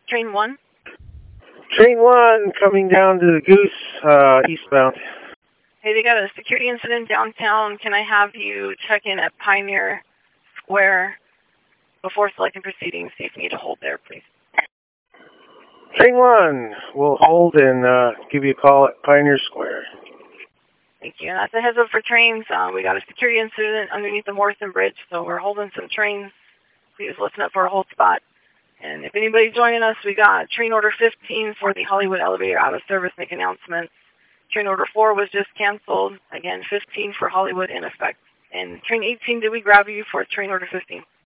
Train 1? Train 1 coming down to the Goose, eastbound. Hey, they got a security incident downtown. Can I have you check in at Pioneer Square before selecting proceedings? See if you need to hold there, please. Train 1 will hold and give you a call at Pioneer Square. Thank you. And that's a heads up for trains. We got a security incident underneath the Morrison Bridge, so we're holding some trains. Please listen up for a hold spot. And if anybody's joining us, we got train order 15 for the Hollywood elevator out of service. Make announcements. Train order 4 was just canceled. Again, 15 for Hollywood in effect. And train 18, did we grab you for train order 15?